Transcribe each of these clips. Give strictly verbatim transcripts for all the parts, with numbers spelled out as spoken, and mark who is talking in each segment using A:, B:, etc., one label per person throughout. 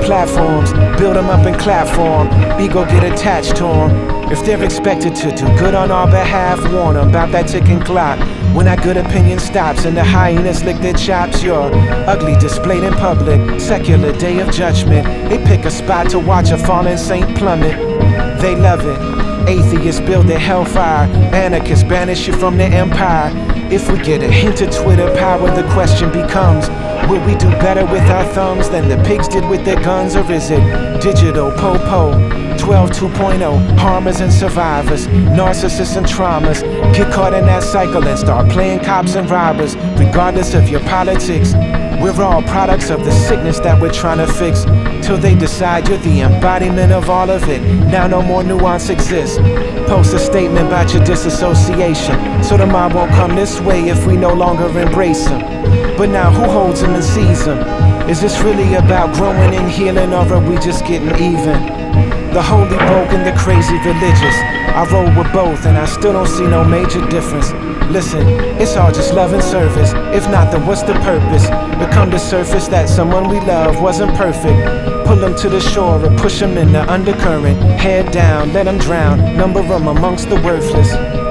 A: platforms, build them up and clap for 'em. Ego get attached to 'em. If they're expected to do good on our behalf, warn 'em about that ticking clock. When that good opinion stops and the hyenas lick their chops, you're ugly displayed in public. Secular day of judgment. They pick a spot to watch a fallen saint plummet. They love it. Atheists build their hellfire. Anarchists banish you from their empire. If we get a hint of Twitter power, the question becomes, will we do better with our thumbs than the pigs did with their guns? Or is it digital po-po? twelve two point oh, harmers and survivors, narcissists and traumas. Get caught in that cycle and start playing cops and robbers. Regardless of your politics, we're all products of the sickness that we're trying to fix. Till they decide you're the embodiment of all of it. Now no more nuance exists. Post a statement about your disassociation, so the mob won't come this way if we no longer embrace them. But now who holds them and sees them? Is this really about growing and healing, or are we just getting even? The holy broke and the crazy religious. I roll with both and I still don't see no major difference. Listen, it's all just love and service. If not, then what's the purpose? Become the surface that someone we love wasn't perfect. Pull them to the shore or push them in the undercurrent. Head down, let them drown, number them amongst the worthless.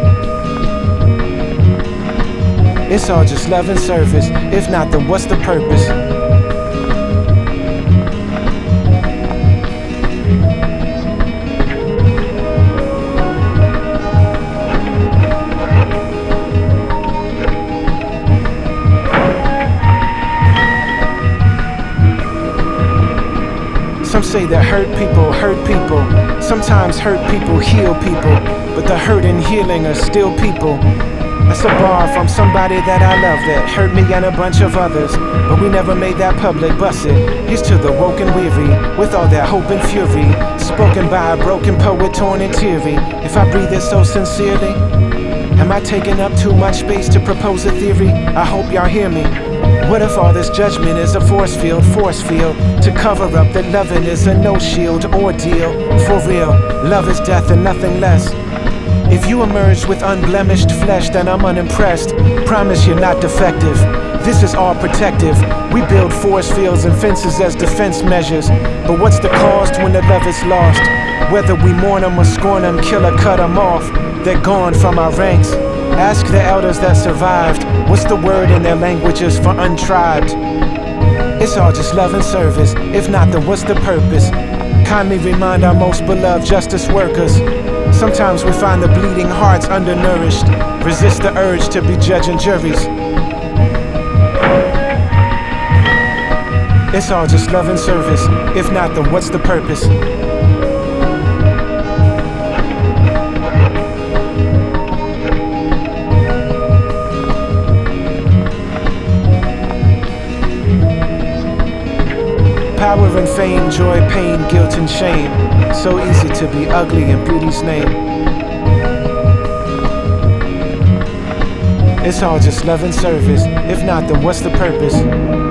A: It's all just love and service. If not, then what's the purpose? Some say that hurt people hurt people. Sometimes hurt people heal people, but the hurt and healing are still people. That's a bar from somebody that I love that hurt me and a bunch of others, but we never made that public. Bust it. Here's to the woke and weary, with all that hope and fury, spoken by a broken poet torn and teary. If I breathe it so sincerely, am I taking up too much space to propose a theory? I hope y'all hear me. What if all this judgment is a force field, force field, to cover up that loving is a no shield ordeal? For real, love is death and nothing less. If you emerged with unblemished flesh, then I'm unimpressed. Promise you're not defective. This is all protective. We build force fields and fences as defense measures. But what's the cost when the love is lost? Whether we mourn them or scorn them, kill or cut them off, they're gone from our ranks. Ask the elders that survived, what's the word in their languages for untribed? It's all just love and service. If not, then what's the purpose? Kindly remind our most beloved justice workers. Sometimes we find the bleeding hearts undernourished. Resist the urge to be judging juries. It's all just love and service. If not, then what's the purpose? Power and fame, joy, pain, guilt and shame. So easy to be ugly in beauty's name. It's all just love and service. If not, then what's the purpose?